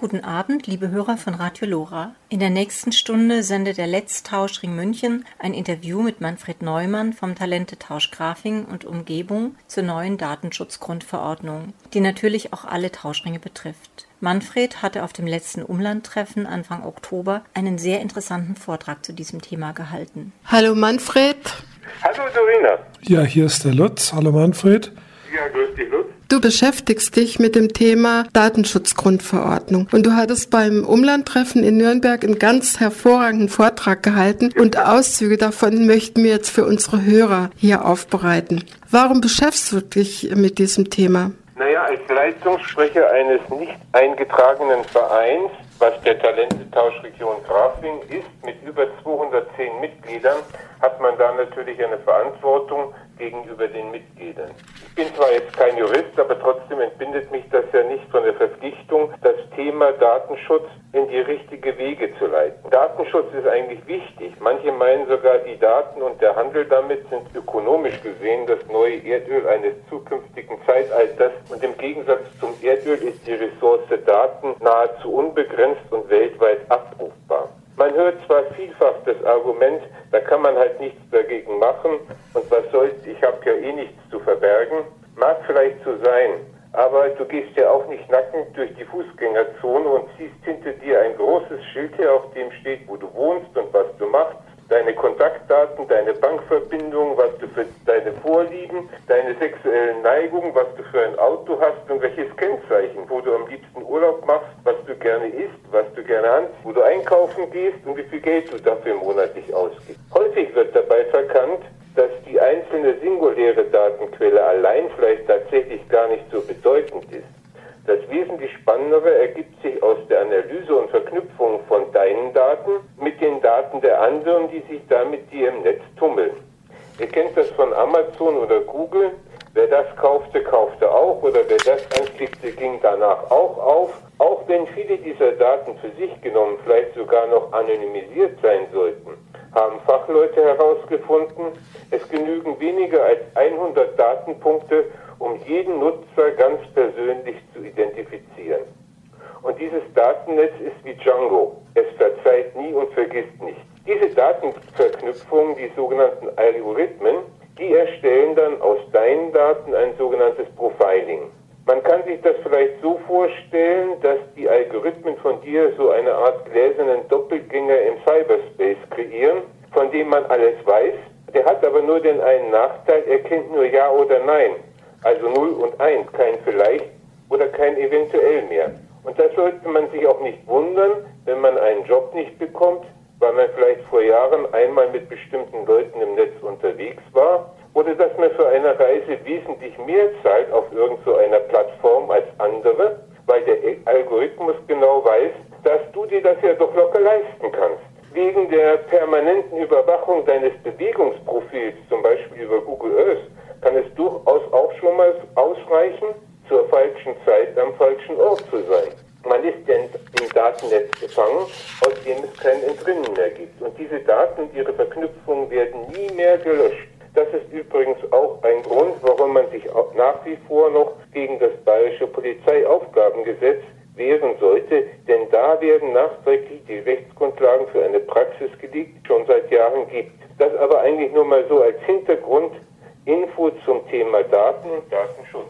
Guten Abend, liebe Hörer von Radio Lora. In der nächsten Stunde sendet der Let's Tauschring München ein Interview mit Manfred Neumann vom Talentetausch Grafing und Umgebung zur neuen Datenschutzgrundverordnung, die natürlich auch alle Tauschringe betrifft. Manfred hatte auf dem letzten Umlandtreffen Anfang Oktober einen sehr interessanten Vortrag zu diesem Thema gehalten. Hallo Manfred. Hallo Dorina. Ja, hier ist der Lutz. Hallo Manfred. Ja, grüß dich Lutz. Du beschäftigst dich mit dem Thema Datenschutzgrundverordnung und du hattest beim Umlandtreffen in Nürnberg einen ganz hervorragenden Vortrag gehalten und Auszüge davon möchten wir jetzt für unsere Hörer hier aufbereiten. Warum beschäftigst du dich mit diesem Thema? Naja, als Leistungssprecher eines nicht eingetragenen Vereins, was der Talentetauschregion Grafing ist, mit über 210 Mitgliedern, hat man da natürlich eine Verantwortung gegenüber den Mitgliedern. Ich bin zwar jetzt kein Jurist, aber trotzdem entbindet mich das ja nicht von der Verpflichtung, das Thema Datenschutz in die richtige Wege zu leiten. Datenschutz ist eigentlich wichtig. Manche meinen sogar, die Daten und der Handel damit sind ökonomisch gesehen das neue Erdöl eines zukünftigen Zeitalters. Und im Gegensatz zum Erdöl ist die Ressource Daten nahezu unbegrenzt und weltweit abrufbar. Man hört zwar vielfach das Argument, da kann man halt nichts dagegen machen und was soll's, ich habe ja eh nichts zu verbergen. Mag vielleicht so sein, aber du gehst ja auch nicht nackend durch die Fußgängerzone und ziehst hinter dir ein großes Schild her, auf dem steht, wo du wohnst und was du machst. Deine Kontaktdaten, deine Bankverbindung, was du für deine Vorlieben, deine sexuellen Neigungen, was du für ein Auto hast und welches Kennzeichen, wo du am liebsten Urlaub machst, was du gerne isst, was du gerne anziehst, wo du einkaufen gehst und wie viel Geld du dafür monatlich ausgibst. Häufig wird dabei verkannt, dass die einzelne singuläre Datenquelle allein vielleicht tatsächlich gar nicht so bedeutend ist. Das wesentlich Spannendere ergibt sich aus der Analyse und Verknüpfung von deinen Daten mit den Daten der anderen, die sich da mit dir im Netz tummeln. Ihr kennt das von Amazon oder Google. Wer das kaufte, kaufte auch, oder wer das anklickte, ging danach auch auf. Auch wenn viele dieser Daten für sich genommen vielleicht sogar noch anonymisiert sein sollten, haben Fachleute herausgefunden, es genügen weniger als 100 Datenpunkte, um jeden Nutzer ganz persönlich zu identifizieren. Und dieses Datennetz ist wie Django. Es verzeiht nie und vergisst nicht. Diese Datenverknüpfungen, die sogenannten Algorithmen, die erstellen dann aus deinen Daten ein sogenanntes Profiling. Man kann sich das vielleicht so vorstellen, dass die Algorithmen von dir so eine Art gläsernen Doppelgänger im Cyberspace kreieren, von dem man alles weiß. Der hat aber nur den einen Nachteil, er kennt nur Ja oder Nein. Also 0 und 1, kein vielleicht oder kein eventuell mehr. Und da sollte man sich auch nicht wundern, wenn man einen Job nicht bekommt, weil man vielleicht vor Jahren einmal mit bestimmten Leuten im Netz unterwegs war, oder dass man für eine Reise wesentlich mehr zahlt auf irgend so einer Plattform als andere, weil der Algorithmus genau weiß, dass du dir das ja doch locker leisten kannst. Wegen der permanenten Überwachung deines Bewegungsprofils, zum Beispiel über Google Earth, kann es durchaus auch schon mal ausreichen, zur falschen Zeit am falschen Ort zu sein. Man ist ja im Datennetz gefangen, aus dem es kein Entrinnen mehr gibt. Und diese Daten und ihre Verknüpfungen werden nie mehr gelöscht. Das ist übrigens auch ein Grund, warum man sich auch nach wie vor noch gegen das Bayerische Polizeiaufgabengesetz wehren sollte, denn da werden nachträglich die Rechtsgrundlagen für eine Praxis gelegt, die es schon seit Jahren gibt. Das aber eigentlich nur mal so als Hintergrundinfo zum Thema Daten und Datenschutz.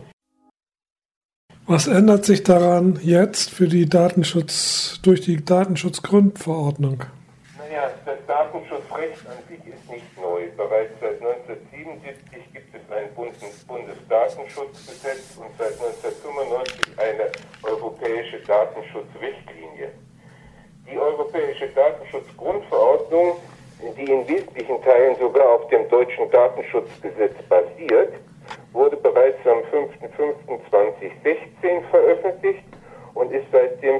Was ändert sich daran jetzt für die durch die Datenschutzgrundverordnung? Naja, das Datenschutzrecht an sich ist nicht neu. Bereits seit 1977 gibt es ein Bundesdatenschutzgesetz und seit 1995 eine europäische Datenschutzrichtlinie. Die europäische Datenschutzgrundverordnung, die in wesentlichen Teilen sogar auf dem deutschen Datenschutzgesetz basiert, wurde bereits am 5.5.2016 veröffentlicht und ist seit dem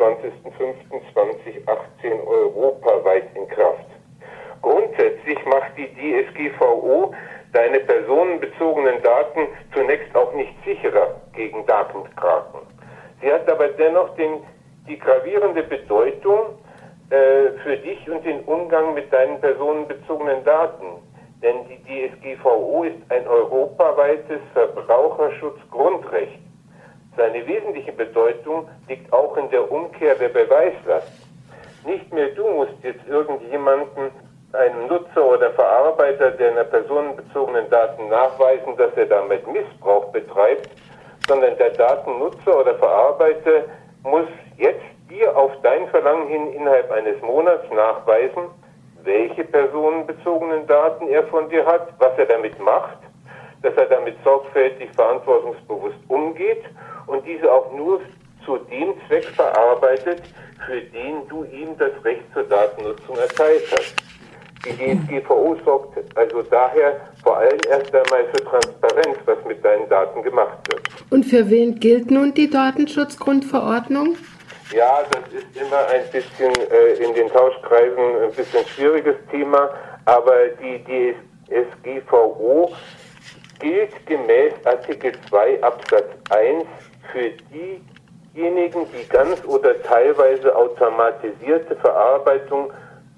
25.05.2018 europaweit in Kraft. Grundsätzlich macht die DSGVO deine personenbezogenen Daten zunächst auch nicht sicherer gegen Datenkraken. Sie hat aber dennoch die gravierende Bedeutung für dich und den Umgang mit deinen personenbezogenen Daten. Denn die DSGVO ist ein europaweites Verbraucherschutzgrundrecht. Seine wesentliche Bedeutung liegt auch in der Umkehr der Beweislast. Nicht mehr du musst jetzt irgendjemanden, einem Nutzer oder Verarbeiter deiner personenbezogenen Daten nachweisen, dass er damit Missbrauch betreibt, sondern der Datennutzer oder Verarbeiter muss jetzt dir auf dein Verlangen hin innerhalb eines Monats nachweisen, welche personenbezogenen Daten er von dir hat, was er damit macht, dass er damit sorgfältig, verantwortungsbewusst umgeht und diese auch nur zu dem Zweck verarbeitet, für den du ihm das Recht zur Datennutzung erteilt hast. Die DSGVO sorgt also daher vor allem erst einmal für Transparenz, was mit deinen Daten gemacht wird. Und für wen gilt nun die Datenschutzgrundverordnung? Ja, das ist immer ein bisschen in den Tauschkreisen ein bisschen schwieriges Thema, aber die DSGVO gilt gemäß Artikel 2 Absatz 1 für diejenigen, die ganz oder teilweise automatisierte Verarbeitung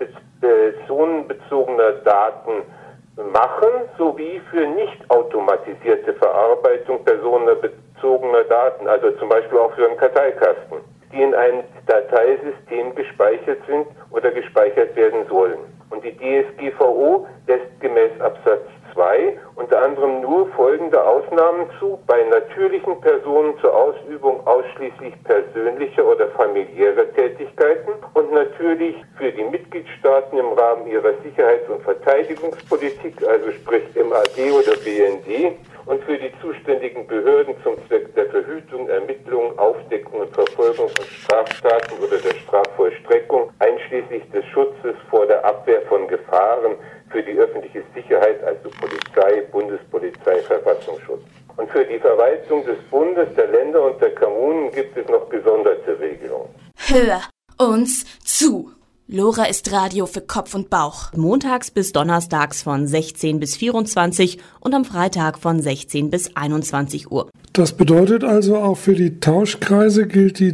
personenbezogener Daten machen, sowie für nicht automatisierte Verarbeitung personenbezogener Daten, also zum Beispiel auch für einen Karteikasten, die in einem Dateisystem gespeichert sind oder gespeichert werden sollen. Und die DSGVO lässt gemäß Absatz 2 unter anderem nur folgende Ausnahmen zu: bei natürlichen Personen zur Ausübung ausschließlich persönlicher oder familiärer Tätigkeiten und natürlich für die Mitgliedstaaten im Rahmen ihrer Sicherheits- und Verteidigungspolitik, also sprich MAD oder BND, und für die zuständigen Behörden zum Zweck der Verhütung, Ermittlung, Aufdeckung und Verfolgung von Straftaten oder der Strafvollstreckung, einschließlich des Schutzes vor der Abwehr von Gefahren für die öffentliche Sicherheit, also Polizei, Bundespolizei, Verfassungsschutz. Und für die Verwaltung des Bundes, der Länder und der Kommunen gibt es noch gesonderte Regelungen. Hör uns zu! Lora ist Radio für Kopf und Bauch. Montags bis donnerstags von 16 bis 24 und am Freitag von 16 bis 21 Uhr. Das bedeutet also, auch für die Tauschkreise gilt die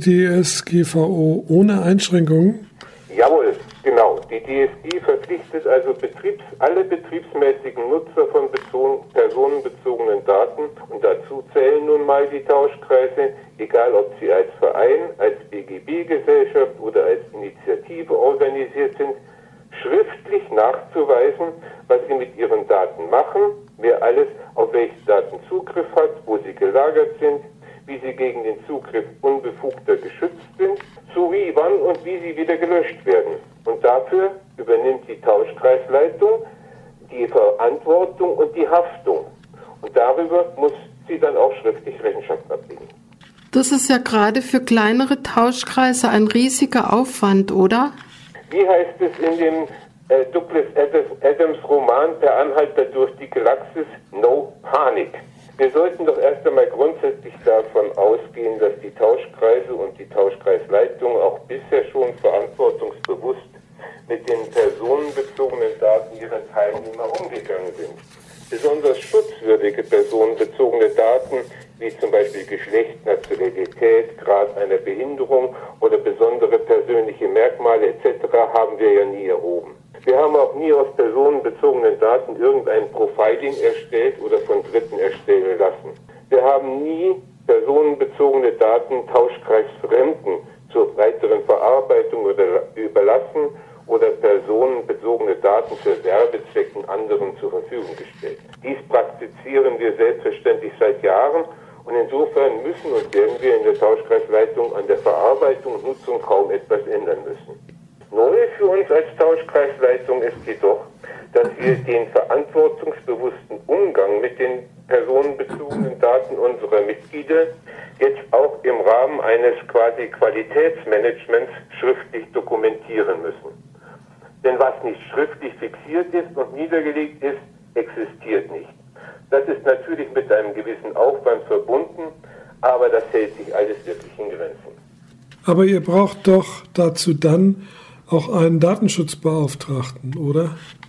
DSGVO ohne Einschränkungen? Jawohl, genau. Die DSG verpflichtet also alle betriebsmäßigen Nutzer von personenbezogenen Daten, und dazu zählen nun mal die Tauschkreise, egal ob sie als Verein, als BGB-Gesellschaft oder als Initiative organisiert sind, schriftlich nachzuweisen, was sie mit ihren Daten machen, wer alles auf welche Daten Zugriff hat, wo sie gelagert sind, wie sie gegen den Zugriff Unbefugter geschützt sind, sowie wann und wie sie wieder gelöscht werden. Und dafür übernimmt die Tauschkreisleitung die Verantwortung und die Haftung. Und darüber muss sie dann auch schriftlich Rechenschaft ablegen. Das ist ja gerade für kleinere Tauschkreise ein riesiger Aufwand, oder? Wie heißt es in dem Douglas Adams Roman Per Anhalter durch die Galaxis? No Panik. Wir sollten doch erst einmal grundsätzlich davon ausgehen, dass die Tauschkreise und die Tauschkreisleitung auch bisher schon verantwortungsbewusst mit den personenbezogenen Daten ihrer Teilnehmer umgegangen sind. Besonders schutzwürdige personenbezogene Daten, wie zum Beispiel Geschlecht, Nationalität, Grad einer Behinderung oder besondere persönliche Merkmale etc. haben wir ja nie erhoben. Wir haben auch nie aus personenbezogenen Daten irgendein Profiling erstellt oder von Dritten erstellen lassen. Wir haben nie personenbezogene Daten Tauschkreisfremden zur weiteren Verarbeitung oder überlassen oder personenbezogene Daten für Werbezwecken anderen zur Verfügung gestellt. Dies praktizieren wir selbstverständlich seit Jahren, und insofern müssen und werden wir in der Tauschkreisleitung an der Verarbeitung und Nutzung kaum etwas ändern müssen. Neu für uns als Tauschkreisleitung ist jedoch, dass wir den verantwortungsbewussten Umgang mit den personenbezogenen Daten unserer Mitglieder jetzt auch im Rahmen eines quasi Qualitätsmanagements schriftlich dokumentieren müssen. Denn was nicht schriftlich fixiert ist und niedergelegt ist, existiert nicht. Das ist natürlich mit einem gewissen Aufwand verbunden, aber das hält sich alles wirklich in Grenzen. Aber ihr braucht doch dazu dann auch einen Datenschutzbeauftragten, oder?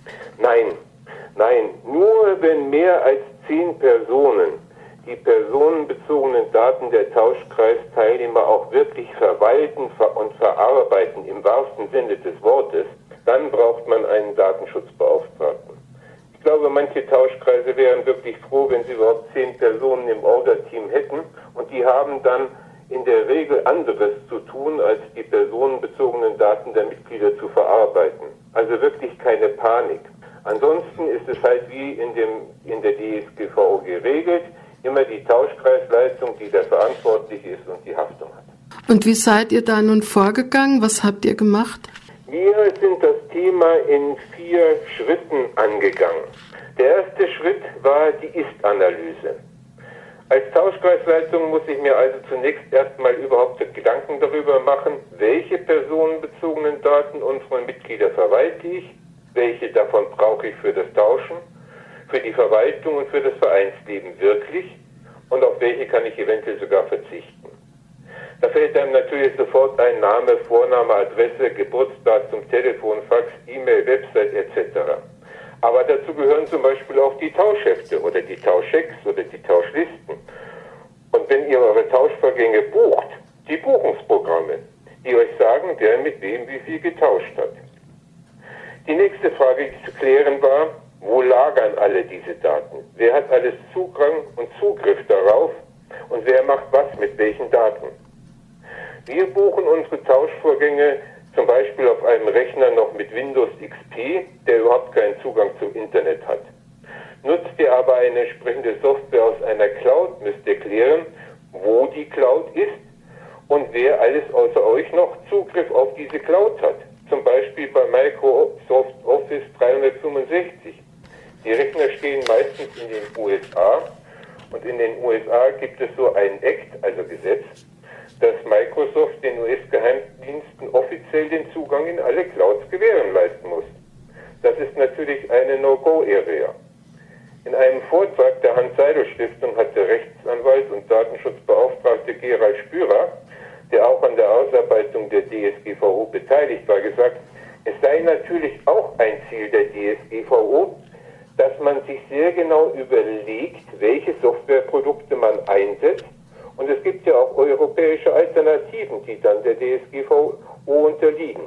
Nein, nur wenn mehr als 10 Personen die personenbezogenen Daten der Tauschkreisteilnehmer auch wirklich verwalten und verarbeiten im wahrsten Sinne des Wortes, dann braucht man einen Datenschutzbeauftragten. Ich glaube, manche Tauschkreise wären wirklich froh, wenn sie überhaupt 10 Personen im Order-Team hätten, und die haben dann in der Regel anderes zu tun, als die personenbezogenen Daten der Mitglieder zu verarbeiten. Also wirklich keine Panik. Ansonsten ist es halt wie in der DSGVO geregelt, immer die Tauschkreisleitung, die da verantwortlich ist und die Haftung hat. Und wie seid ihr da nun vorgegangen? Was habt ihr gemacht? Wir sind das Thema in 4 Schritten angegangen. Der erste Schritt war die Ist-Analyse. Als Tauschkreisleitung muss ich mir also zunächst erstmal überhaupt Gedanken darüber machen, welche personenbezogenen Daten unserer Mitglieder verwalte ich, welche davon brauche ich für das Tauschen, für die Verwaltung und für das Vereinsleben wirklich und auf welche kann ich eventuell sogar verzichten. Da fällt einem natürlich sofort ein Name, Vorname, Adresse, Geburtsdatum, Telefon, Fax, E-Mail, Website etc. Aber dazu gehören zum Beispiel auch die Tauschhefte oder die Tauschchecks oder die Tauschlisten. Und wenn ihr eure Tauschvorgänge bucht, die Buchungsprogramme, die euch sagen, wer mit wem wie viel getauscht hat. Die nächste Frage, die zu klären war, wo lagern alle diese Daten? Wer hat alles Zugang und Zugriff darauf und wer macht was mit welchen Daten? Wir buchen unsere Tauschvorgänge zum Beispiel auf einem Rechner noch mit Windows XP, der überhaupt keinen Zugang zum Internet hat. Nutzt ihr aber eine entsprechende Software aus einer Cloud, müsst ihr klären, wo die Cloud ist und wer alles außer euch noch Zugriff auf diese Cloud hat. Zum Beispiel bei Microsoft Office 365. Die Rechner stehen meistens in den USA und in den USA gibt es so ein Act, also Gesetz, dass Microsoft den US-Geheimdiensten offiziell den Zugang in alle Clouds gewährleisten muss. Das ist natürlich eine No-Go-Area. In einem Vortrag der Hans-Seidel-Stiftung hat der Rechtsanwalt und Datenschutzbeauftragte Gerald Spürer, der auch an der Ausarbeitung der DSGVO beteiligt war, gesagt, es sei natürlich auch ein Ziel der DSGVO, dass man sich sehr genau überlegt, welche Softwareprodukte man einsetzt. Und es gibt ja auch europäische Alternativen, die dann der DSGVO unterliegen.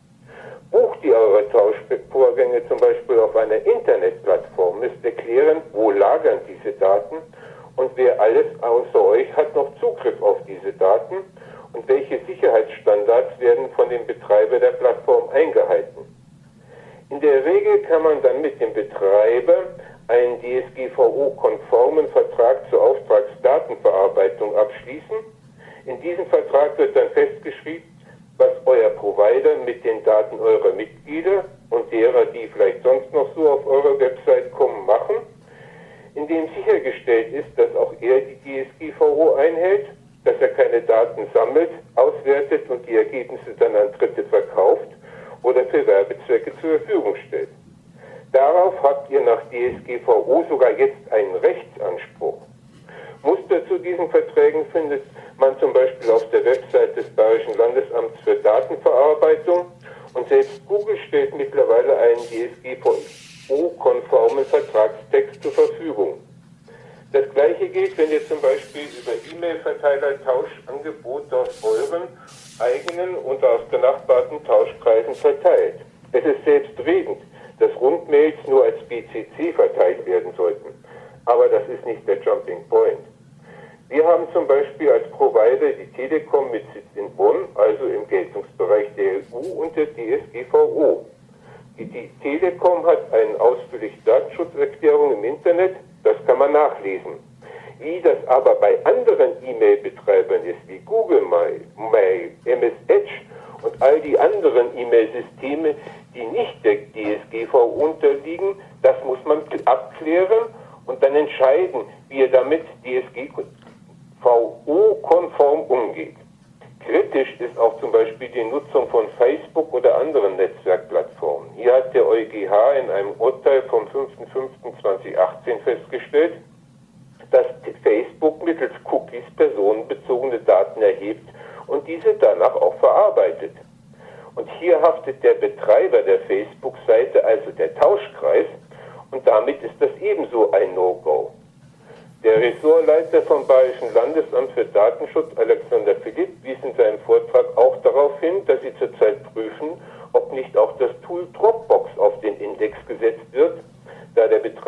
Bucht ihr eure Tauschvorgänge zum Beispiel auf einer Internetplattform, müsst ihr klären, wo lagern diese Daten und wer alles außer euch hat noch Zugriff auf diese Daten und welche Sicherheitsstandards werden von dem Betreiber der Plattform eingehalten. In der Regel kann man dann mit dem Betreiber einen DSGVO-konformen Vertrag zur Auftragsdatenverarbeitung abschließen. In diesem Vertrag wird dann festgeschrieben, was euer Provider mit den Daten eurer Mitglieder und derer, die vielleicht sonst noch so auf eure Website kommen, machen, indem sichergestellt ist, dass auch er die DSGVO einhält, dass er keine Daten sammelt, auswertet und die Ergebnisse dann an Dritte verkauft oder für Werbezwecke zur Verfügung stellt. Darauf habt ihr nach DSGVO sogar jetzt einen Rechtsanspruch. Muster zu diesen Verträgen findet man zum Beispiel auf der Website des Bayerischen Landesamts für Datenverarbeitung und selbst Google stellt mittlerweile einen DSGVO-konformen Vertragstext zur Verfügung. Das Gleiche gilt, wenn ihr zum Beispiel über E-Mail-Verteiler Tauschangebote aus euren eigenen und aus benachbarten Tauschkreisen verteilt. Es ist selbstredend, dass Rundmails nur als BCC verteilt werden sollten. Aber das ist nicht der Jumping Point. Wir haben zum Beispiel als Provider die Telekom mit Sitz in Bonn, also im Geltungsbereich der EU und der DSGVO. Die Telekom hat eine ausführliche Datenschutzerklärung im Internet, das kann man nachlesen. Wie das aber bei anderen E-Mail-Betreibern ist, wie Google Mail, MS Edge und all die anderen E-Mail-Systeme, die nicht der DSGVO unterliegen, das muss man abklären und dann entscheiden, wie er damit DSGVO-konform umgeht. Kritisch ist auch zum Beispiel die Nutzung von Facebook oder anderen Netzwerkplattformen. Hier hat der EuGH in einem Urteil vom 5.5.2018 festgestellt, dass Facebook mittels Cookies personenbezogene Daten erhebt und diese danach auch verarbeitet. Und hier haftet der Betreiber der Facebook-Seite, also der Tauschkreis, und damit ist das ebenso ein No-Go. Der Ressortleiter vom Bayerischen Landesamt für Datenschutz, Alexander Philipp, wies in seinem Vortrag auch darauf hin, dass sie zurzeit prüfen, ob nicht auch das Tool Dropbox auf den Index gesetzt wird, da der Betreiber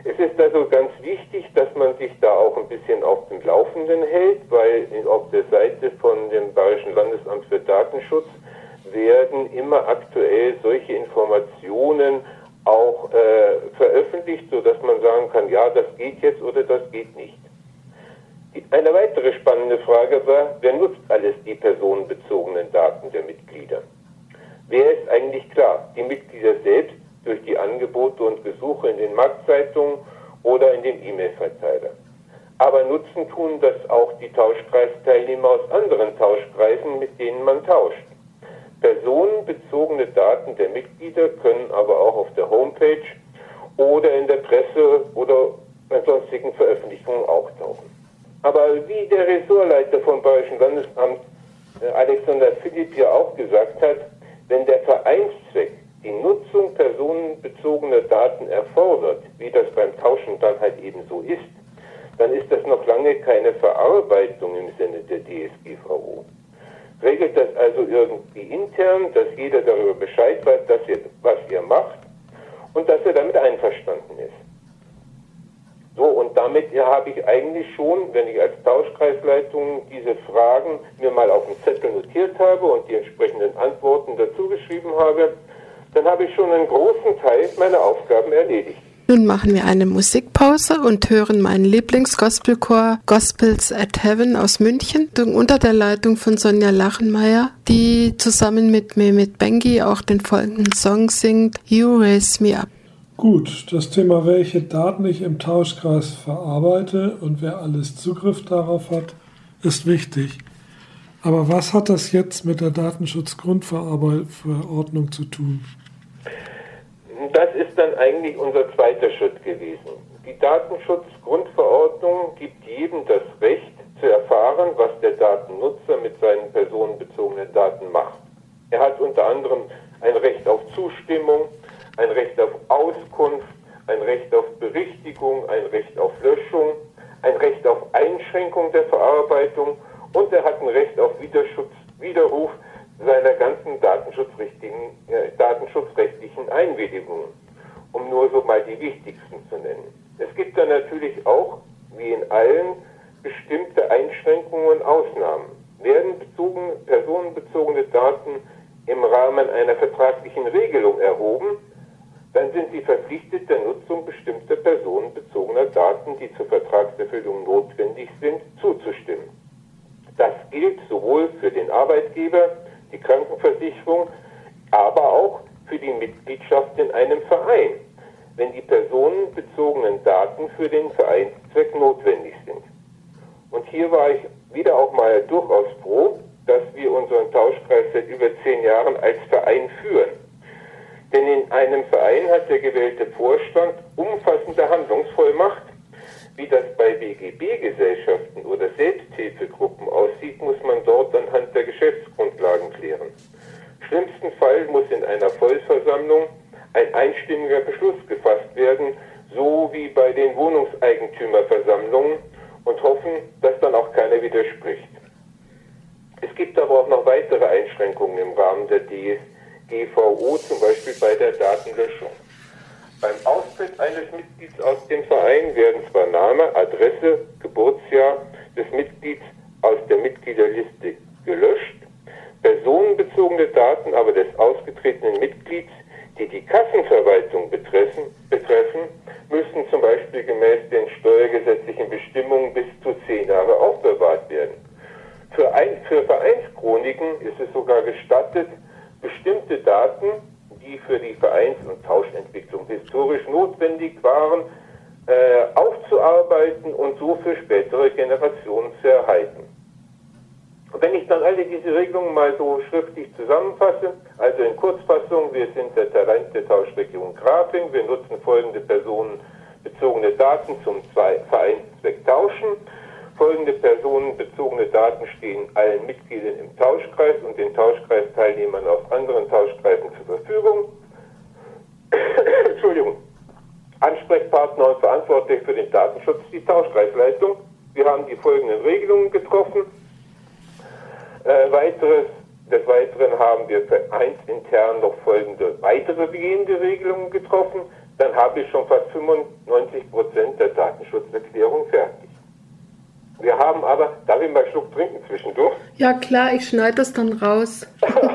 Es ist also ganz wichtig, dass man sich da auch ein bisschen auf dem Laufenden hält, weil auf der Seite von dem Bayerischen Landesamt für Datenschutz werden immer aktuell solche Informationen auch veröffentlicht, sodass man sagen kann, ja, das geht jetzt oder das geht nicht. Eine weitere spannende Frage war, wer nutzt alles die personenbezogenen Daten der Mitglieder? Wer ist eigentlich klar? Die Mitglieder selbst durch die Angebote und Gesuche in den Marktzeitungen oder in den E-Mail-Verteiler. Aber nutzen tun das auch die Tauschkreisteilnehmer aus anderen Tauschkreisen, mit denen man tauscht. Personenbezogene Daten der Mitglieder können aber auch auf der Homepage oder in der Presse oder bei sonstigen Veröffentlichungen auftauchen. Aber wie der Ressortleiter vom Bayerischen Landesamt, Alexander Philipp, ja auch gesagt hat, wenn der Vereinszweck die Nutzung personenbezogener Daten erfordert, wie das beim Tauschen dann halt eben so ist, dann ist das noch lange keine Verarbeitung im Sinne der DSGVO. Regelt das also irgendwie intern, dass jeder darüber Bescheid weiß, was ihr macht und dass er damit einverstanden ist. So, und damit habe ich eigentlich schon, wenn ich als Tauschkreisleitung diese Fragen mir mal auf dem Zettel notiert habe und die entsprechenden Antworten dazu geschrieben habe, dann habe ich schon einen großen Teil meiner Aufgaben erledigt. Nun machen wir eine Musikpause und hören meinen Lieblingsgospelchor Gospels at Heaven aus München unter der Leitung von Sonja Lachenmeier, die zusammen mit Mehmet Bengi auch den folgenden Song singt, You Raise Me Up. Gut, das Thema, welche Daten ich im Tauschkreis verarbeite und wer alles Zugriff darauf hat, ist wichtig. Aber was hat das jetzt mit der Datenschutzgrundverordnung zu tun? Das ist dann eigentlich unser zweiter Schritt gewesen. Die Datenschutzgrundverordnung gibt jedem das Recht zu erfahren, was der Datennutzer mit seinen personenbezogenen Daten macht. Er hat unter anderem ein Recht auf Zustimmung, ein Recht auf Auskunft, ein Recht auf Berichtigung, ein Recht auf Löschung, ein Recht auf Einschränkung der Verarbeitung und er hat ein Recht auf Widerruf seiner ganzen datenschutzrechtlichen Einwilligungen, um nur so mal die wichtigsten zu nennen. Es gibt dann natürlich auch, wie in allen, bestimmte Einschränkungen und Ausnahmen. Werden personenbezogene Daten im Rahmen einer vertraglichen Regelung erhoben, dann sind sie verpflichtet, der Nutzung bestimmter personenbezogener Daten, die zur Vertragserfüllung notwendig sind, zuzustimmen. Das gilt sowohl für den Arbeitgeber, die Krankenversicherung, aber auch für die Mitgliedschaft in einem Verein, wenn die personenbezogenen Daten für den Vereinszweck notwendig sind. Und hier war ich wieder auch mal durchaus froh, dass wir unseren Tauschkreis seit über 10 Jahren als Verein führen. Denn in einem Verein hat der gewählte Vorstand umfassende Handlungsvollmacht. Wie das bei BGB-Gesellschaften oder Selbsthilfegruppen aussieht, muss man dort anhand der Geschäftsgrundlagen klären. Im schlimmsten Fall muss in einer Vollversammlung ein einstimmiger Beschluss gefasst werden, so wie bei den Wohnungseigentümerversammlungen, und hoffen, dass dann auch keiner widerspricht. Es gibt aber auch noch weitere Einschränkungen im Rahmen der DSGVO, zum Beispiel bei der Datenlöschung. Beim Austritt eines Mitglieds aus dem Verein werden zwar Name, Adresse, Geburtsjahr des Mitglieds aus der Mitgliederliste gelöscht, personenbezogene Daten aber des ausgetretenen Mitglieds, die die Kassenverwaltung betreffen, müssen zum Beispiel gemäß den steuergesetzlichen Bestimmungen bis zu 10 Jahre aufbewahrt werden. Für Vereinschroniken ist es sogar gestattet, bestimmte Daten, die für die Vereins- und Tauschentwicklung historisch notwendig waren, aufzuarbeiten und so für spätere Generationen zu erhalten. Und wenn ich dann alle diese Regelungen mal so schriftlich zusammenfasse, also in Kurzfassung, wir sind der Talente-Tauschregion Grafing, wir nutzen folgende personenbezogene Daten zum Vereinszweck Tauschen. Folgende personenbezogene Daten stehen allen Mitgliedern im Tauschkreis und den Tauschkreisteilnehmern aus anderen Tauschkreisen zur Verfügung. Entschuldigung. Ansprechpartner und verantwortlich für den Datenschutz, die Tauschkreisleitung. Wir haben die folgenden Regelungen getroffen. Des Weiteren haben wir vereinsintern noch folgende weitere gehende Regelungen getroffen. dann habe ich schon fast 95% der Datenschutzerklärung fertig. Wir haben aber, darf ich mal einen Schluck trinken zwischendurch? Ja klar, ich schneide das dann raus.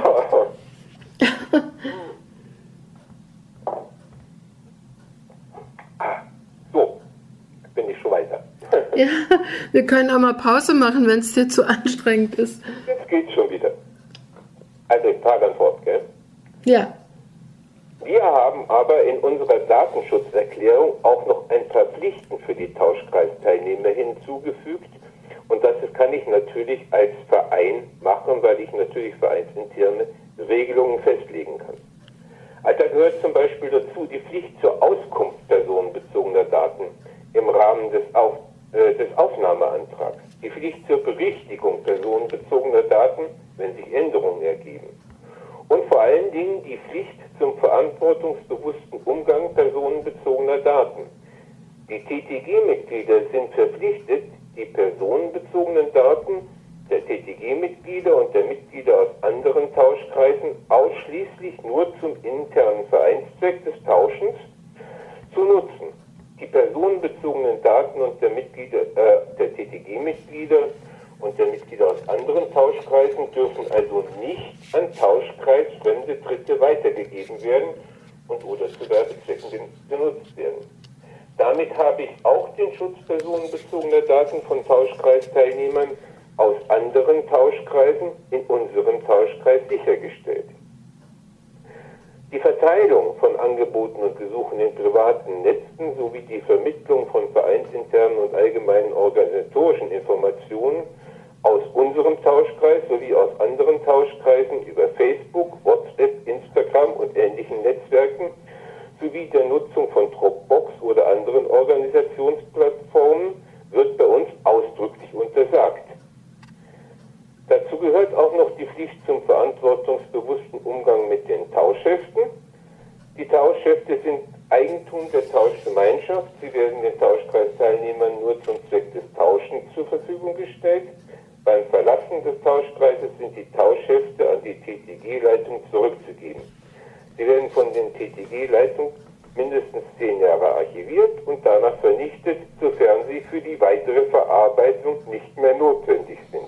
So, bin ich schon weiter. Ja, wir können auch mal Pause machen, wenn es dir zu anstrengend ist. Jetzt geht's schon wieder. Also ich fahre dann fort, gell? Ja. Wir haben aber in unserer Datenschutzerklärung auch noch ein paar Pflichten für die Tauschkreisteilnehmer hinzugefügt. Und das kann ich natürlich als Verein machen, weil ich natürlich vereinsinterne Regelungen festlegen kann. Also da gehört zum Beispiel dazu die Pflicht zur Auskunft personenbezogener Daten im Rahmen des Aufnahmeantrags, die Pflicht zur Berichtigung personenbezogener Daten, wenn sich Änderungen ergeben. Und vor allen Dingen die Pflicht zum verantwortungsbewussten Umgang personenbezogener Daten. Die TTG-Mitglieder sind verpflichtet, die personenbezogenen Daten der TTG-Mitglieder und der Mitglieder aus anderen Tauschkreisen ausschließlich nur zum internen Vereinszweck des Tauschens zu nutzen. Die personenbezogenen Daten und der TTG-Mitglieder und der Mitglieder aus anderen Tauschkreisen dürfen also nicht an tauschkreisfremde Dritte weitergegeben werden und oder zu Werbezwecken genutzt werden. Damit habe ich auch den Schutz personenbezogener Daten von Tauschkreisteilnehmern aus anderen Tauschkreisen in unserem Tauschkreis sichergestellt. Die Verteilung von Angeboten und Gesuchen in privaten Netzen sowie die Vermittlung von vereinsinternen und allgemeinen organisatorischen Informationen aus unserem Tauschkreis sowie aus anderen Tauschkreisen über Facebook, WhatsApp, Instagram und ähnlichen Netzwerken sowie der Nutzung von Dropbox oder anderen Organisationsplattformen wird bei uns ausdrücklich untersagt. Dazu gehört auch noch die Pflicht zum verantwortungsbewussten Umgang mit den Tauschheften. Die Tauschhefte sind Eigentum der Tauschgemeinschaft. Sie werden den Tauschkreisteilnehmern nur zum Zweck des Tauschens zur Verfügung gestellt. Beim Verlassen des Tauschkreises sind die Tauschhefte an die TTG-Leitung zurückzugeben. Sie werden von den TTG-Leitungen mindestens 10 Jahre archiviert und danach vernichtet, sofern sie für die weitere Verarbeitung nicht mehr notwendig sind.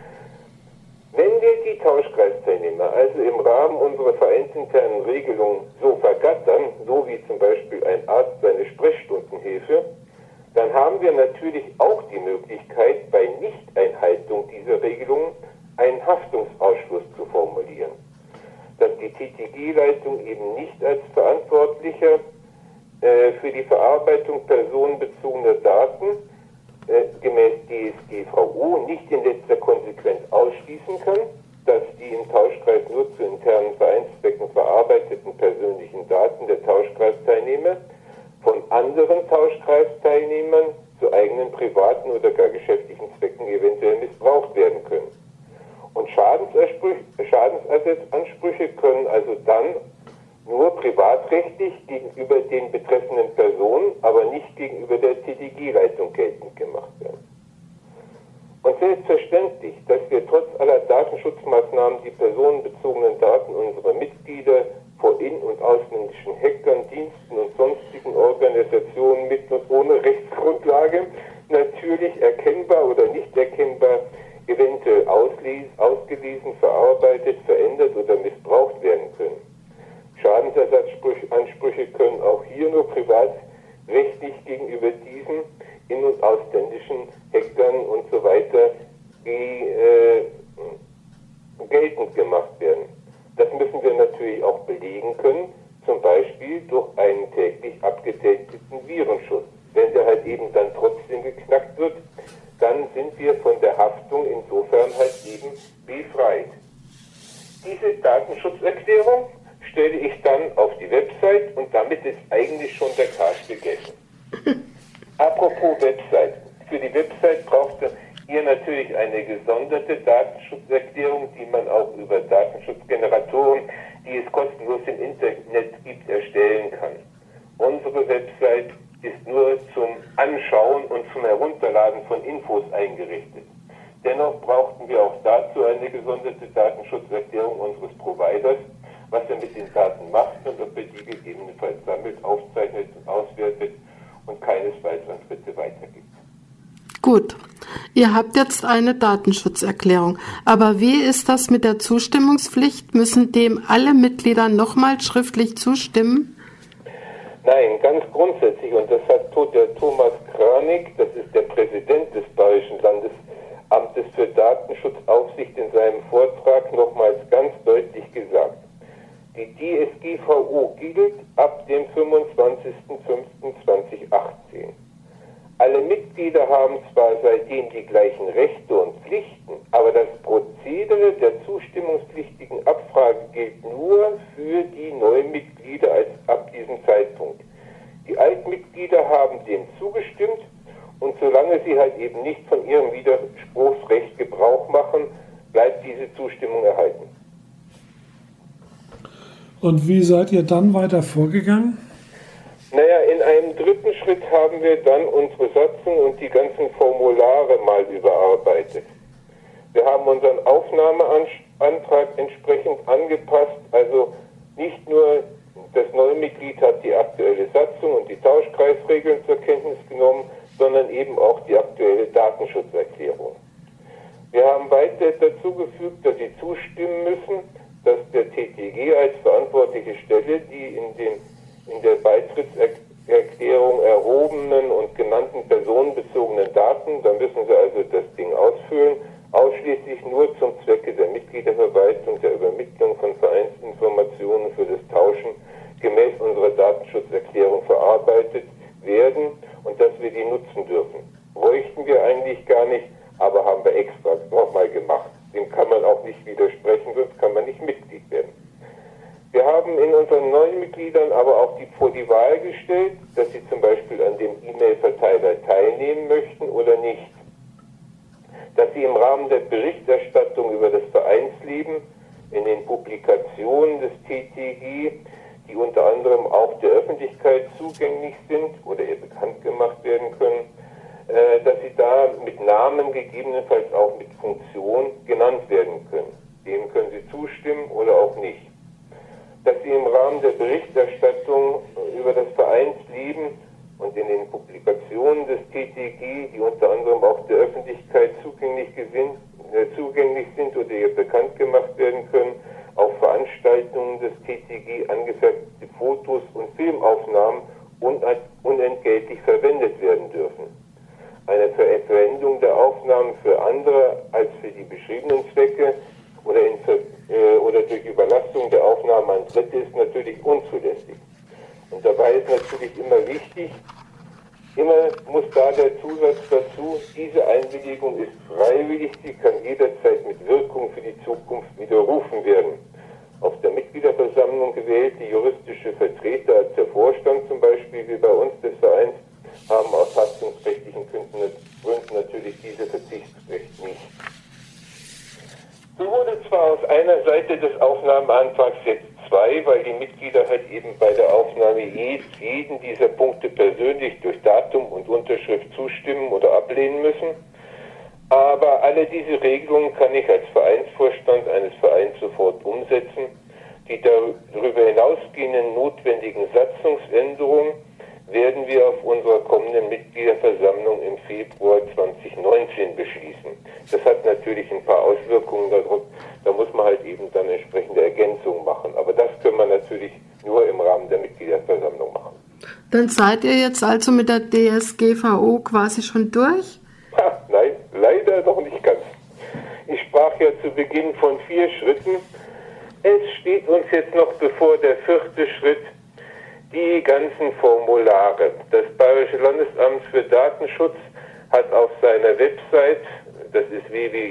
Wenn wir die Tauschkreisteilnehmer also im Rahmen unserer vereinsinternen Regelungen so vergattern, so wie zum Beispiel ein Arzt seine Sprechstundenhilfe, dann haben wir natürlich auch die Möglichkeit, bei Nichteinhaltung dieser Regelungen einen Haftungsausschluss zu formulieren. Dass die TTG-Leitung eben nicht als Verantwortlicher für die Verarbeitung personenbezogener Daten gemäß DSGVO nicht in letzter Konsequenz ausschließen kann, dass die im Tauschkreis nur zu internen Vereinszwecken verarbeiteten persönlichen Daten der Tauschkreisteilnehmer von anderen Tauschkreisteilnehmern zu eigenen privaten oder gar geschäftlichen Zwecken eventuell missbraucht werden können. Und Schadensersatzansprüche können also dann nur privatrechtlich gegenüber den betreffenden Personen, aber nicht gegenüber der TTG-Leitung geltend gemacht werden. Und selbstverständlich, dass wir trotz aller Datenschutzmaßnahmen die personenbezogenen Daten unserer Mitglieder vor in- und ausländischen Hackern, Diensten und sonstigen Organisationen mit und ohne Rechtsgrundlage natürlich erkennbar oder nicht erkennbar eventuell ausgelesen, verarbeitet, verändert oder missbraucht werden können. Schadensersatzansprüche können auch hier nur privatrechtlich gegenüber diesen in- und ausländischen Hackern und so weiter geltend gemacht werden. Das müssen wir natürlich auch belegen können, zum Beispiel durch einen täglich abgedateten Virenschutz. Wenn der halt eben dann trotzdem geknackt wird, dann sind wir von der Haftung insofern halt eben befreit. Diese Datenschutzerklärung stelle ich dann auf die Website und damit ist eigentlich schon der Cash gegessen. Apropos Website. Für die Website braucht ihr natürlich eine gesonderte Datenschutzerklärung, die man auch über Datenschutzgeneratoren, die es kostenlos im Internet gibt, erstellen kann. Unsere Website ist nur zum Anschauen und zum Herunterladen von Infos eingerichtet. Dennoch brauchten wir auch dazu eine gesonderte Datenschutzerklärung unseres Providers, was er mit den Daten macht und ob er die gegebenenfalls sammelt, aufzeichnet Gut. Ihr habt jetzt eine Datenschutzerklärung. Aber wie ist das mit der Zustimmungspflicht? Müssen dem alle Mitglieder nochmal schriftlich zustimmen? Nein, ganz grundsätzlich. Und das hat der Thomas Kranig, das ist der Präsident des Bayerischen Landesamtes für Datenschutzaufsicht, in seinem Vortrag nochmals ganz deutlich gesagt. Die DSGVO gilt ab dem 25.05.2018. Alle Mitglieder haben zwar seitdem die gleichen Rechte und Pflichten, aber das Prozedere der zustimmungspflichtigen Abfrage gilt nur für die neuen Mitglieder ab diesem Zeitpunkt. Die Altmitglieder haben dem zugestimmt und solange sie halt eben nicht von ihrem Widerspruchsrecht Gebrauch machen, bleibt diese Zustimmung erhalten. Und wie seid ihr dann weiter vorgegangen? Naja, in einem dritten Schritt haben wir dann unsere Satzung und die ganzen Formulare mal überarbeitet. Wir haben unseren Aufnahmeantrag entsprechend angepasst, also nicht nur das neue Mitglied hat die aktuelle Satzung und die Tauschkreisregeln zur Kenntnis genommen, sondern eben auch die aktuelle Datenschutzerklärung. Wir haben weiter dazu gefügt, dass sie zustimmen müssen, dass der TTG als verantwortliche Stelle die in der Beitrittserklärung erhobenen und genannten personenbezogenen Daten, da müssen sie also das Ding ausfüllen, ausschließlich nur zum Zwecke der Mitgliederverwaltung, der Übermittlung von Vereinsinformationen für das Tauschen gemäß unserer Datenschutzerklärung verarbeitet werden und dass wir die nutzen dürfen. Bräuchten wir eigentlich gar nicht, aber haben wir extra nochmal gemacht. Dem kann man auch nicht widersprechen, sonst kann man nicht Mitglied werden. Wir haben in unseren neuen Mitgliedern aber auch vor die Wahl gestellt, dass sie zum Beispiel an dem E-Mail-Verteiler teilnehmen möchten oder nicht. Dass sie im Rahmen der Berichterstattung über das Vereinsleben in den Publikationen des TTG, die unter anderem auch der Öffentlichkeit zugänglich sind oder ihr bekannt gemacht werden können, dass sie da mit Namen, gegebenenfalls auch mit Funktion genannt werden können. Dem können sie zustimmen oder auch nicht. Dass sie im Rahmen der Berichterstattung über das Vereinsleben und in den Publikationen des TTG, die unter anderem auch der Öffentlichkeit zugänglich sind oder ihr bekannt gemacht werden können, auf Veranstaltungen des TTG angefertigte Fotos und Filmaufnahmen unentgeltlich verwendet werden dürfen. Eine Verwendung der Aufnahmen für andere als für die beschriebenen Zwecke oder durch Überlastung der Aufnahmen an Dritte ist natürlich unzulässig. Und dabei ist natürlich immer wichtig, immer muss da der Zusatz dazu, diese Einwilligung ist freiwillig, sie kann jederzeit mit Wirkung für die Zukunft widerrufen werden. Auf der Mitgliederversammlung gewählte juristische Vertreter als der Vorstand zum Beispiel, wie bei uns des Vereins, haben aus haftungsrechtlichen Gründen natürlich diese Verzichtsrecht nicht. So wurde zwar aus einer Seite des Aufnahmeantrags jetzt 2, weil die Mitglieder halt eben bei der Aufnahme jeden dieser Punkte persönlich durch Datum und Unterschrift zustimmen oder ablehnen müssen. Aber alle diese Regelungen kann ich als Vereinsvorstand eines Vereins sofort umsetzen. Die darüber hinausgehenden notwendigen Satzungsänderungen werden wir auf unserer kommenden Mitgliederversammlung im Februar 2019 beschließen. Das hat natürlich ein paar Auswirkungen, da muss man halt eben dann entsprechende Ergänzungen machen. Aber das können wir natürlich nur im Rahmen der Mitgliederversammlung machen. Dann seid ihr jetzt also mit der DSGVO quasi schon durch? Nein, leider noch nicht ganz. Ich sprach ja zu Beginn von 4 Schritten. Es steht uns jetzt noch bevor der 4. Schritt, die ganzen Formulare. Das Bayerische Landesamt für Datenschutz hat auf seiner Website, das ist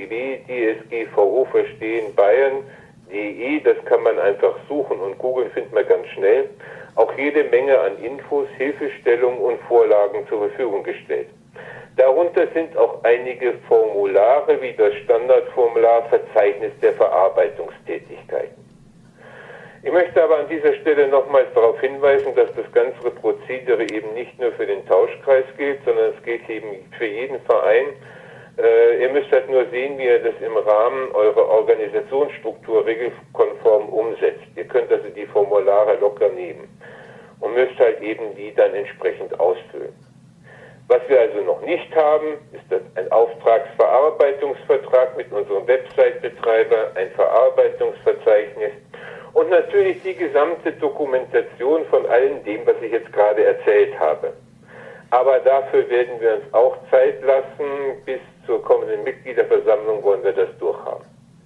www.dsgvo-verstehen-bayern.de, das kann man einfach suchen und googeln, findet man ganz schnell, auch jede Menge an Infos, Hilfestellungen und Vorlagen zur Verfügung gestellt. Darunter sind auch einige Formulare wie das Standardformular Verzeichnis der Verarbeitungstätigkeiten. Ich möchte aber an dieser Stelle nochmals darauf hinweisen, dass das ganze Prozedere eben nicht nur für den Tauschkreis gilt, sondern es gilt eben für jeden Verein. Ihr müsst halt nur sehen, wie ihr das im Rahmen eurer Organisationsstruktur regelkonform umsetzt. Ihr könnt also die Formulare locker nehmen und müsst halt eben die dann entsprechend ausfüllen. Was wir also noch nicht haben, ist ein Auftragsverarbeitungsvertrag mit unserem Website-Betreiber, ein Verarbeitungsverzeichnis und natürlich die gesamte Dokumentation von allem dem, was ich jetzt gerade erzählt habe. Aber dafür werden wir uns auch Zeit lassen. Bis zur kommenden Mitgliederversammlung wollen wir das durchhaben.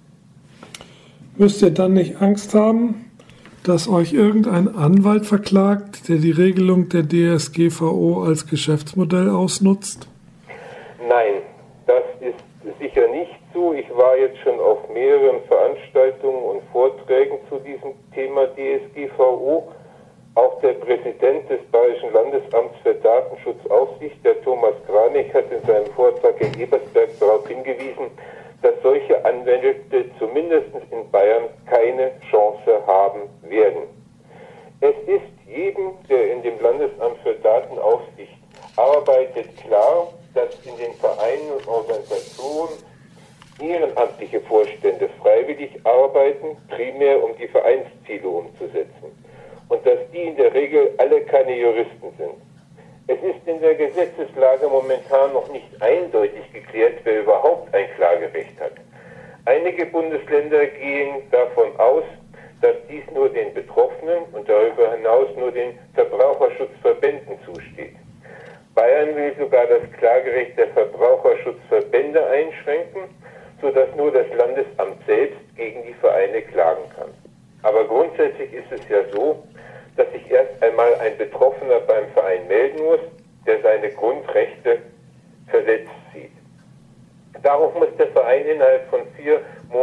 Müsst ihr dann nicht Angst haben, dass euch irgendein Anwalt verklagt, der die Regelung der DSGVO als Geschäftsmodell ausnutzt? Nein, das ist sicher nicht so. Ich war jetzt schon auf mehreren Veranstaltungen und Vorträgen zu diesem Thema DSGVO. Auch der Präsident des Bayerischen Landesamts für Datenschutzaufsicht, der Thomas Kranich, hat in seinem Vortrag in Ebersberg darauf hingewiesen, dass solche Anwälte zumindest in Bayern keine Chance haben werden. Es ist jedem, der in dem Landesamt für Datenaufsicht arbeitet, klar, dass in den Vereinen und Organisationen ehrenamtliche Vorstände freiwillig arbeiten, primär um die Vereinsziele umzusetzen. Und dass die in der Regel alle keine Juristen sind. Es ist in der Gesetzeslage momentan noch nicht eindeutig geklärt, wer überhaupt ein Klagerecht hat. Einige Bundesländer gehen davon aus, dass dies nur den Betroffenen und darüber hinaus nur den Verbraucherschutzverbänden zusteht. Bayern will sogar das Klagerecht der Verbraucherschutzverbände einschränken, sodass nur das Landesamt selbst gegen die Vereine klagen kann. Aber grundsätzlich ist es ja so, dass sich erst einmal ein Betroffener beim Verein melden muss, der seine Grundrechte verletzt sieht. Darauf muss der Verein innerhalb von 4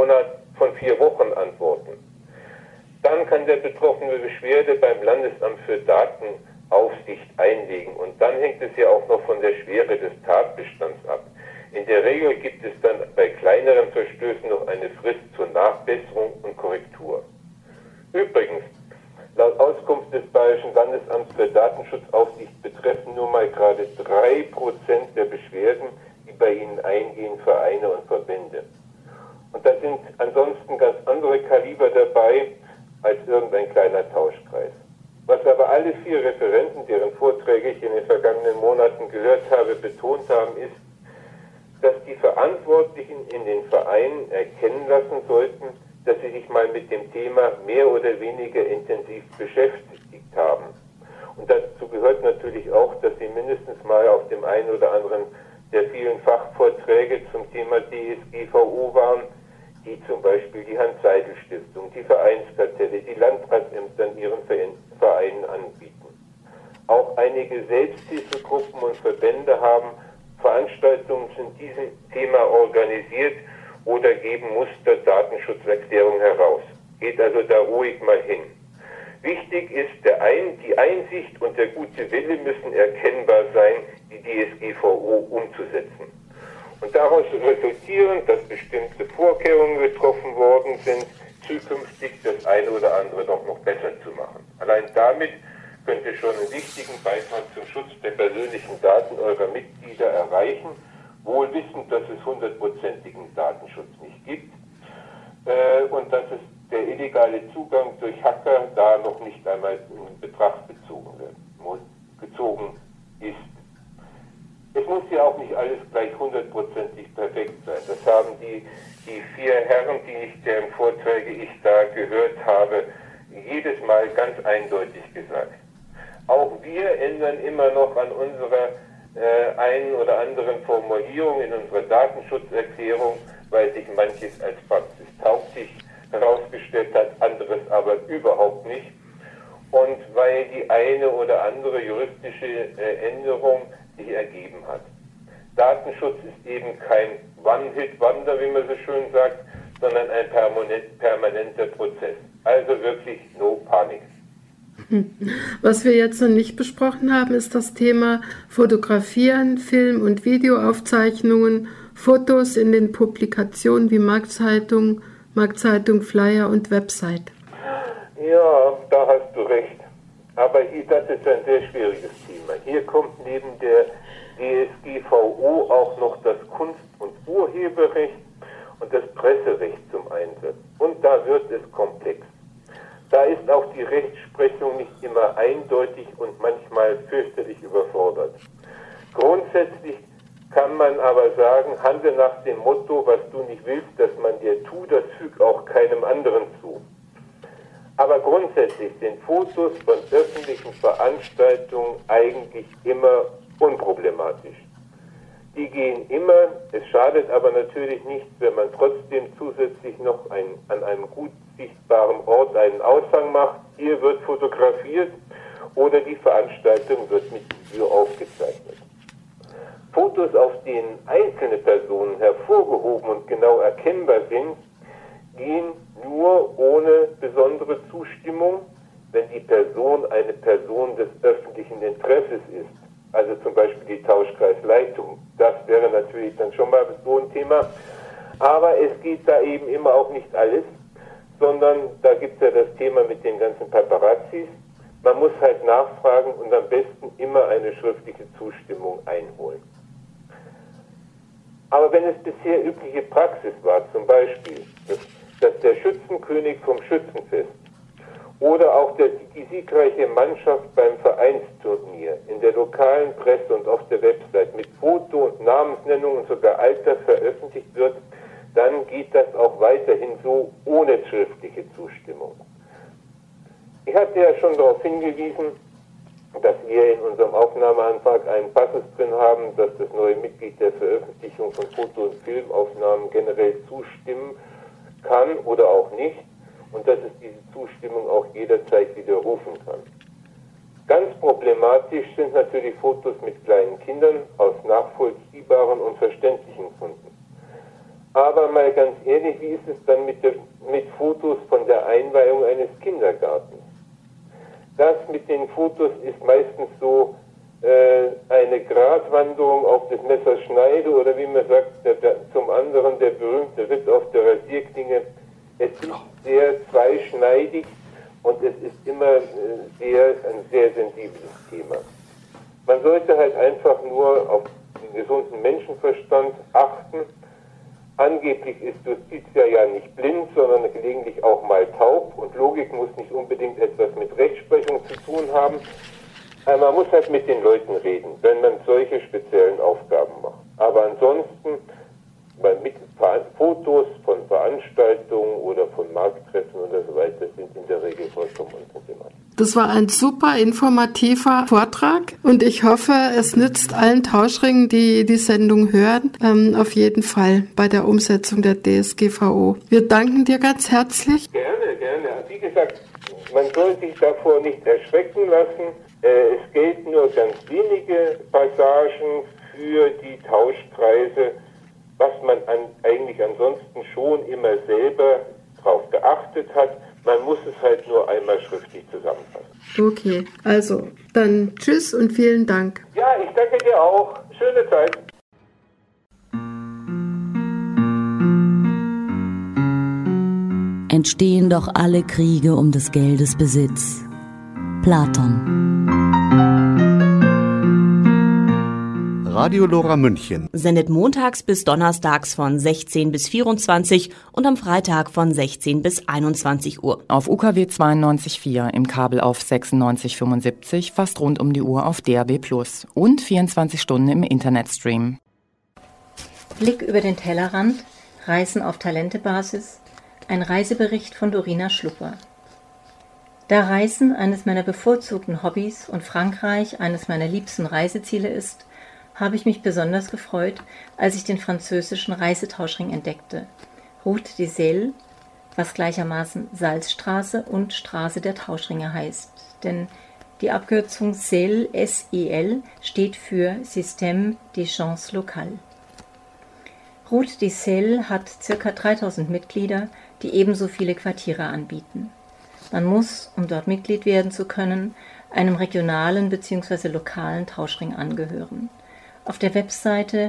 Wochen antworten. Dann kann der Betroffene Beschwerde beim Landesamt für Datenaufsicht einlegen. Und dann hängt es ja auch noch von der Schwere des Tatbestands ab. In der Regel gibt es dann bei kleineren Verstößen noch eine Frist zur Nachbesserung und Korrektur. Übrigens, laut Auskunft des Bayerischen Landesamts für Datenschutzaufsicht betreffen nur mal gerade 3% der Beschwerden, die bei ihnen eingehen, Vereine und Verbände. Und da sind ansonsten ganz andere Kaliber dabei als irgendein kleiner Tauschkreis. Was aber alle 4 Referenten, deren Vorträge ich in den vergangenen Monaten gehört habe, betont haben, ist, dass die Verantwortlichen in den Vereinen erkennen lassen sollten, dass sie sich mal mit dem Thema mehr oder weniger intensiv beschäftigt haben. Und dazu gehört natürlich auch, dass sie mindestens mal auf dem einen oder anderen der vielen Fachvorträge zum Thema DSGVO waren, die zum Beispiel die Hans-Seidel-Stiftung, die Vereinskartelle, die Landratsämter in ihren Vereinen anbieten. Auch einige Selbsthilfegruppen und Verbände haben Veranstaltungen zu diesem Thema organisiert oder geben Muster-Datenschutzerklärung heraus. Geht also da ruhig mal hin. Wichtig ist, die Einsicht und der gute Wille müssen erkennbar sein, die DSGVO umzusetzen. Und daraus resultierend, dass bestimmte Vorkehrungen getroffen worden sind, zukünftig das eine oder andere doch noch besser zu machen. Allein damit könnt ihr schon einen wichtigen Beitrag zum Schutz der persönlichen Daten eurer Mitglieder erreichen, wohl wissend, dass es 100%igen Datenschutz nicht gibt und dass es der illegale Zugang durch Hacker da noch nicht einmal in Betracht gezogen ist. Es muss ja auch nicht alles gleich 100%ig perfekt sein. Das haben die 4 Herren, deren Vorträge ich da gehört habe, jedes Mal ganz eindeutig gesagt. Auch wir ändern immer noch an unserer einen oder anderen Formulierung in unserer Datenschutzerklärung, weil sich manches als praxistauglich herausgestellt hat, anderes aber überhaupt nicht. Und weil die eine oder andere juristische Änderung sich ergeben hat. Datenschutz ist eben kein One-Hit-Wonder, wie man so schön sagt, sondern ein permanenter Prozess. Also wirklich no Panik. Was wir jetzt noch nicht besprochen haben, ist das Thema Fotografieren, Film- und Videoaufzeichnungen, Fotos in den Publikationen wie Marktzeitung, Flyer und Website. Ja, da hast du recht. Aber das ist ein sehr schwieriges Thema. Hier kommt neben der DSGVO auch noch das Kunst- und Urheberrecht und das Presserecht zum Einsatz. Und da wird es komplex. Da ist auch die Rechtsprechung nicht immer eindeutig und manchmal fürchterlich überfordert. Grundsätzlich Grundsätzlich kann man aber sagen, handle nach dem Motto, was du nicht willst, dass man dir tut, das fügt auch keinem anderen zu. Aber grundsätzlich sind Fotos von öffentlichen Veranstaltungen eigentlich immer unproblematisch. Die gehen immer, es schadet aber natürlich nicht, wenn man trotzdem zusätzlich noch an einem gut sichtbaren Ort einen Aushang macht. Hier wird fotografiert oder die Veranstaltung wird mit Video aufgezeichnet. Fotos, auf denen einzelne Personen hervorgehoben und genau erkennbar sind, gehen nur ohne besondere Zustimmung, wenn die Person eine Person des öffentlichen Interesses ist. Also zum Beispiel die Tauschkreisleitung. Das wäre natürlich dann schon mal so ein Thema. Aber es geht da eben immer auch nicht alles, sondern da gibt es ja das Thema mit den ganzen Paparazzis. Man muss halt nachfragen und am besten immer eine schriftliche Zustimmung einholen. Aber wenn es bisher übliche Praxis war, zum Beispiel, dass der Schützenkönig vom Schützenfest oder auch die siegreiche Mannschaft beim Vereinsturnier in der lokalen Presse und auf der Website mit Foto und Namensnennung und sogar Alter veröffentlicht wird, dann geht das auch weiterhin so ohne schriftliche Zustimmung. Ich hatte ja schon darauf hingewiesen, dass wir in unserem Aufnahmeantrag einen Passus drin haben, dass das neue Mitglied der Veröffentlichung von Foto- und Filmaufnahmen generell zustimmen kann oder auch nicht und dass es diese Zustimmung auch jederzeit widerrufen kann. Ganz problematisch sind natürlich Fotos mit kleinen Kindern aus nachvollziehbaren und verständlichen Gründen. Aber mal ganz ehrlich, wie ist es dann mit Fotos von der Einweihung eines Kindergartens? Das mit den Fotos ist meistens so eine Gratwanderung auf des Messers Schneide oder wie man sagt, zum anderen der berühmte Ritt auf der Rasierklinge. Es ist sehr zweischneidig und es ist immer ein sehr sensibles Thema. Man sollte halt einfach nur auf den gesunden Menschenverstand achten. Angeblich ist Justitia ja nicht blind, sondern gelegentlich auch mal taub und Logik muss nicht unbedingt etwas mit Rechtsprechung zu tun haben. Man muss halt mit den Leuten reden, wenn man solche speziellen Aufgaben macht. Aber ansonsten, mit Fotos von Veranstaltungen oder von Markttreffen oder so weiter sind in der Regel vollkommen unproblematisch. Das war ein super informativer Vortrag und ich hoffe, es nützt allen Tauschringen, die die Sendung hören, auf jeden Fall bei der Umsetzung der DSGVO. Wir danken dir ganz herzlich. Gerne, gerne. Wie gesagt, man soll sich davor nicht erschrecken lassen. Es gelten nur ganz wenige Passagen für die Tauschkreise, was man eigentlich ansonsten schon immer selber darauf geachtet hat. Man muss es halt nur einmal schriftlich zusammenfassen. Okay, also dann tschüss und vielen Dank. Ja, ich danke dir auch. Schöne Zeit. Entstehen doch alle Kriege um des Geldes Besitz. Platon. Radio Lora München sendet montags bis donnerstags von 16 bis 24 und am Freitag von 16 bis 21 Uhr. Auf UKW 92.4 im Kabel auf 96.75, fast rund um die Uhr auf DAB+ und 24 Stunden im Internetstream. Blick über den Tellerrand, Reisen auf Talentebasis, ein Reisebericht von Dorina Schlupper. Da Reisen eines meiner bevorzugten Hobbys und Frankreich eines meiner liebsten Reiseziele ist, habe ich mich besonders gefreut, als ich den französischen Reisetauschring entdeckte. Route des Sels, was gleichermaßen Salzstraße und Straße der Tauschringe heißt. Denn die Abkürzung SEL, S-E-L, steht für Système d'Échange Local. Route des Sels hat ca. 3000 Mitglieder, die ebenso viele Quartiere anbieten. Man muss, um dort Mitglied werden zu können, einem regionalen bzw. lokalen Tauschring angehören. Auf der Webseite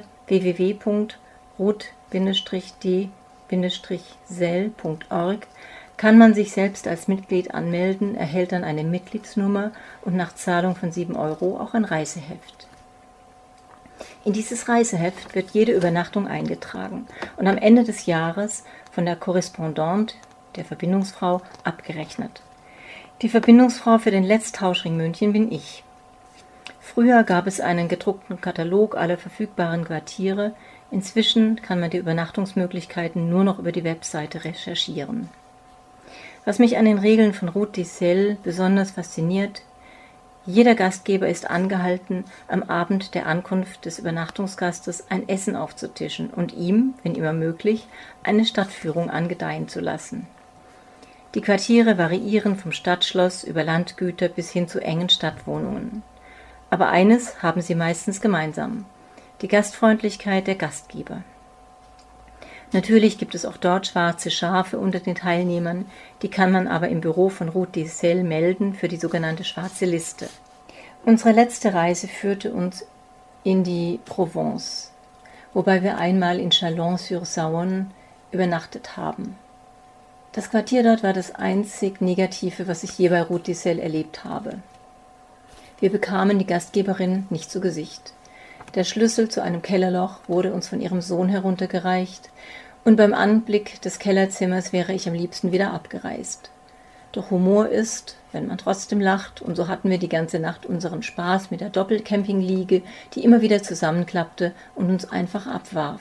www.route-d-sel.org kann man sich selbst als Mitglied anmelden, erhält dann eine Mitgliedsnummer und nach Zahlung von 7 € auch ein Reiseheft. In dieses Reiseheft wird jede Übernachtung eingetragen und am Ende des Jahres von der Korrespondante, der Verbindungsfrau, abgerechnet. Die Verbindungsfrau für den Letztauschring München bin ich. Früher gab es einen gedruckten Katalog aller verfügbaren Quartiere, inzwischen kann man die Übernachtungsmöglichkeiten nur noch über die Webseite recherchieren. Was mich an den Regeln von Route des Sels besonders fasziniert: Jeder Gastgeber ist angehalten, am Abend der Ankunft des Übernachtungsgastes ein Essen aufzutischen und ihm, wenn immer möglich, eine Stadtführung angedeihen zu lassen. Die Quartiere variieren vom Stadtschloss über Landgüter bis hin zu engen Stadtwohnungen. Aber eines haben sie meistens gemeinsam: die Gastfreundlichkeit der Gastgeber. Natürlich gibt es auch dort schwarze Schafe unter den Teilnehmern, die kann man aber im Büro von Route des Sels melden für die sogenannte schwarze Liste. Unsere letzte Reise führte uns in die Provence, wobei wir einmal in Chalon-sur-Saône übernachtet haben. Das Quartier dort war das einzig Negative, was ich je bei Route des Sels erlebt habe. Wir bekamen die Gastgeberin nicht zu Gesicht. Der Schlüssel zu einem Kellerloch wurde uns von ihrem Sohn heruntergereicht, und beim Anblick des Kellerzimmers wäre ich am liebsten wieder abgereist. Doch Humor ist, wenn man trotzdem lacht, und so hatten wir die ganze Nacht unseren Spaß mit der Doppelcampingliege, die immer wieder zusammenklappte und uns einfach abwarf.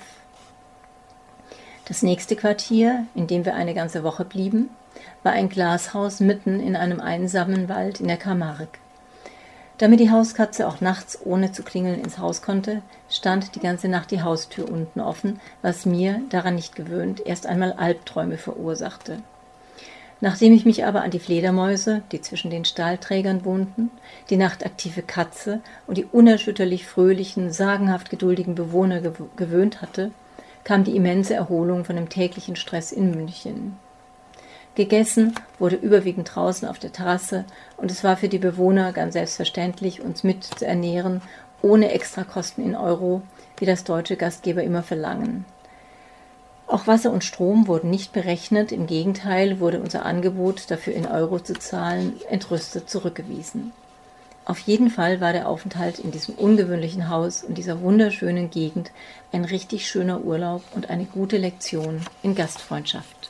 Das nächste Quartier, in dem wir eine ganze Woche blieben, war ein Glashaus mitten in einem einsamen Wald in der Camargue. Damit die Hauskatze auch nachts ohne zu klingeln ins Haus konnte, stand die ganze Nacht die Haustür unten offen, was mir, daran nicht gewöhnt, erst einmal Albträume verursachte. Nachdem ich mich aber an die Fledermäuse, die zwischen den Stahlträgern wohnten, die nachtaktive Katze und die unerschütterlich fröhlichen, sagenhaft geduldigen Bewohner gewöhnt hatte, kam die immense Erholung von dem täglichen Stress in München. Gegessen wurde überwiegend draußen auf der Terrasse, und es war für die Bewohner ganz selbstverständlich, uns mit zu ernähren, ohne Extrakosten in Euro, wie das deutsche Gastgeber immer verlangen. Auch Wasser und Strom wurden nicht berechnet, im Gegenteil wurde unser Angebot, dafür in Euro zu zahlen, entrüstet zurückgewiesen. Auf jeden Fall war der Aufenthalt in diesem ungewöhnlichen Haus und dieser wunderschönen Gegend ein richtig schöner Urlaub und eine gute Lektion in Gastfreundschaft.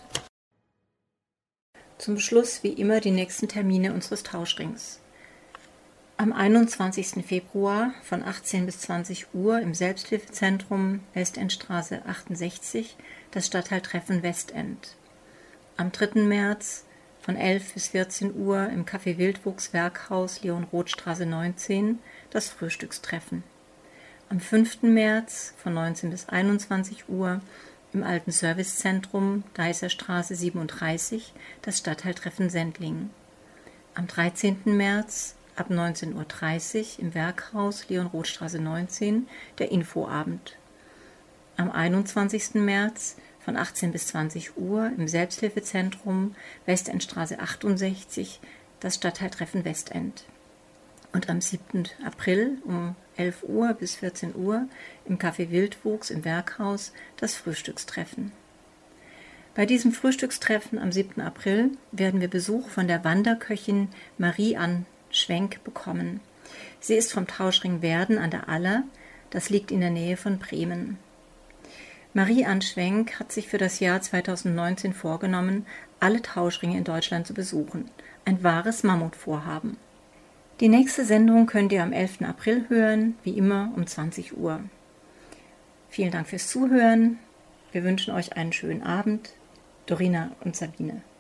Zum Schluss wie immer die nächsten Termine unseres Tauschrings. Am 21. Februar von 18 bis 20 Uhr im Selbsthilfezentrum Westendstraße 68 das Stadtteiltreffen Westend. Am 3. März von 11 bis 14 Uhr im Café Wildwuchs Werkhaus Leon-Roth-Straße 19 das Frühstückstreffen. Am 5. März von 19 bis 21 Uhr im alten Servicezentrum Deißerstraße 37 das Stadtteiltreffen Sendling. Am 13. März ab 19:30 Uhr im Werkhaus Leon-Roth-Straße 19 der Infoabend. Am 21. März von 18 bis 20 Uhr im Selbsthilfezentrum Westendstraße 68 das Stadtteiltreffen Westend. Und am 7. April um 11 Uhr bis 14 Uhr im Café Wildwuchs im Werkhaus das Frühstückstreffen. Bei diesem Frühstückstreffen am 7. April werden wir Besuch von der Wanderköchin Marie-Ann Schwenk bekommen. Sie ist vom Tauschring Werden an der Aller, das liegt in der Nähe von Bremen. Marie-Ann Schwenk hat sich für das Jahr 2019 vorgenommen, alle Tauschringe in Deutschland zu besuchen. Ein wahres Mammutvorhaben. Die nächste Sendung könnt ihr am 11. April hören, wie immer um 20 Uhr. Vielen Dank fürs Zuhören. Wir wünschen euch einen schönen Abend. Dorina und Sabine.